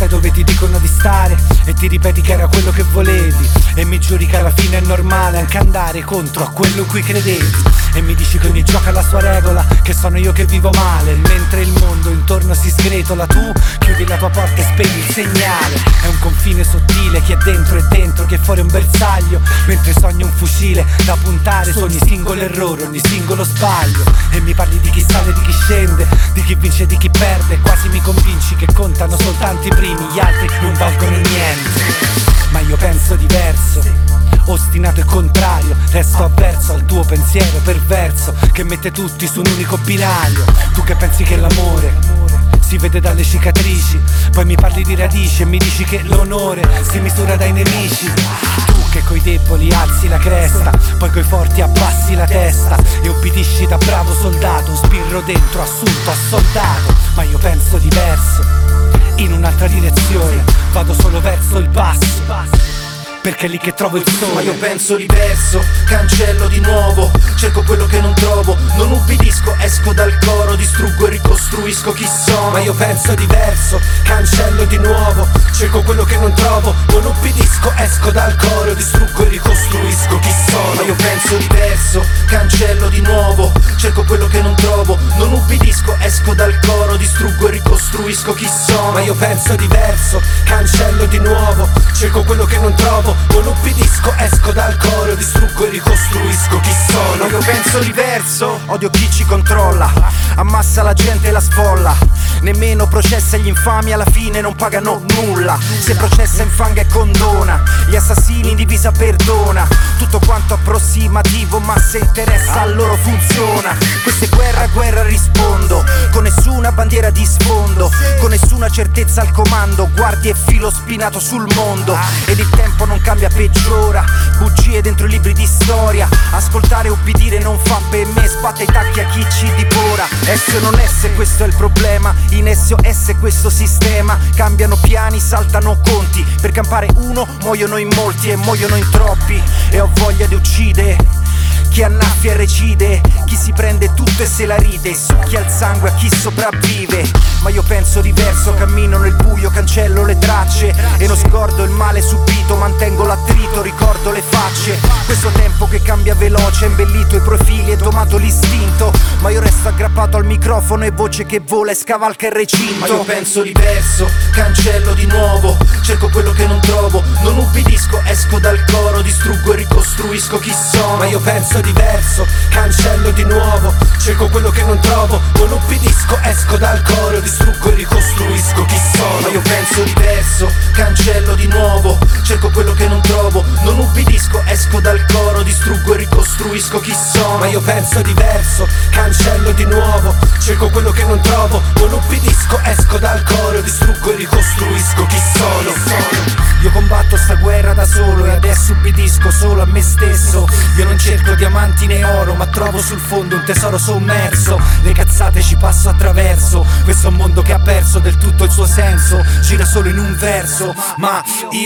dove ti dicono di stare e ti ripeti che era quello che volevi, e mi giuri che alla fine è normale anche andare contro a quello in cui credevi, e mi dici che ogni gioco ha la sua regola, che sono io che vivo male mentre il mondo intorno si sgretola. Tu chiudi la tua porta e spegni il segnale. È un confine sottile, chi è dentro, chi è fuori è un bersaglio, mentre sogni un fucile da puntare su ogni singolo errore, ogni singolo sbaglio. E mi parli di chi sale, di chi scende, di chi vince e di chi perde. Quasi mi convinci che contano soltanto i primi, gli altri non valgono niente. Ma io penso diverso, ostinato e contrario, resto avverso al tuo pensiero perverso che mette tutti su un unico binario. Tu che pensi che l'amore si vede dalle cicatrici, poi mi parli di radici e mi dici che l'onore si misura dai nemici. Tu che coi deboli alzi la cresta, poi coi forti abbassi la testa e obbedisci da bravo soldato, spirro dentro assunto a soldato. Ma io penso diverso, in un'altra direzione, vado solo verso il basso, perché è lì che trovo il sole. Ma io penso diverso, cancello di nuovo, cerco quello che non trovo, non ubbidisco, esco dal coro, distruggo e ricostruisco chi sono. Ma io penso diverso, cancello di nuovo, cerco quello che non trovo, non ubbidisco, esco dal coro, distruggo e ricostruisco chi sono. Ma io penso diverso, cancello di nuovo, cerco quello che non trovo, non ubbidisco, esco dal coro, distruggo e ricostruisco chi sono. Ma io penso diverso, cancello di nuovo, cerco quello che non trovo, non ubbidisco, esco dal coro, distruggo e ricostruisco chi sono. Ma io penso diverso, odio chi ci controlla, ammassa la gente e la sfolla, nemmeno processa gli infami, alla fine non pagano nulla. Se processa infanga e condona, gli assassini in divisa perdona, tutto quanto approssimativo, ma se interessa a loro funziona. Questa è guerra, guerra rispondo, con nessuna bandiera di sfondo, con nessuna certezza al comando, guardie e filo spinato sul mondo, ed il tempo non cambia, peggiora, bugie dentro i libri di storia, ascoltare e ubbidire non fa per me, sbatte i tacchi a chi ci divora. Essi o non esse, questo è il problema, in essi o esse questo sistema, cambiano piani, saltano conti, per campare uno muoiono in molti e muoiono in troppi, e ho voglia di uccidere chi annaffia e recide, chi si prende tutto e se la ride, succhia il sangue a chi sopravvive. Ma io penso diverso, cammino nel buio, cancello le tracce e non scordo il male subito, mantengo l'attrito, ricordo le facce. Questo tempo che cambia veloce, ha imbellito i profili e domato l'istinto, ma io resto aggrappato al microfono e voce che vola e scavalca il recinto. Ma io penso diverso, cancello di nuovo, cerco quello che non trovo, non ubbidisco, esco dal coro, distruggo e ricostruisco chi sono. Ma io penso diverso, cancello di nuovo, cerco quello che non trovo, non ubbidisco, esco dal coro, distruggo e ricostruisco chi sono. Ma io penso diverso, cancello di nuovo, cerco quello che non trovo, non ubbidisco, esco dal coro, distruggo e ricostruisco chi sono. Ma io penso diverso, cancello di nuovo, cerco quello che non trovo, non ubbidisco, esco dal coro, distruggo e ricostruisco chi sono. Io combatto sta guerra da solo e adesso ubbidisco solo a me stesso. Io non cerco diamanti né oro, ma trovo sul fondo un tesoro sommerso. Le cazzate ci passo attraverso, questo è un mondo che ha perso del tutto il suo senso, gira solo in un verso. Ma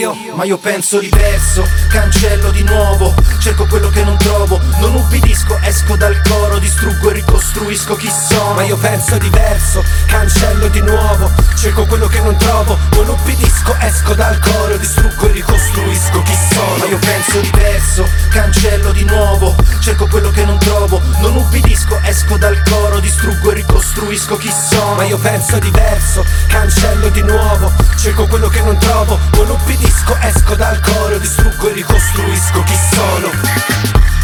io penso diverso, cancello di nuovo, cerco quello che non trovo, non ubbidisco, esco dal coro, distruggo e ricostruisco chi sono. Ma io penso diverso, cancello di nuovo, cerco quello che non trovo, non ubbidisco, esco dal coro, distruggo e ricostruisco chi sono. Ma io penso diverso, cancello di nuovo, cerco quello che non trovo, non ubbidisco, esco dal coro, distruggo e ricostruisco chi sono. Ma io penso diverso, cancello di nuovo, cerco quello che non trovo, non ubbidisco, esco dal coro, distruggo e ricostruisco chi sono.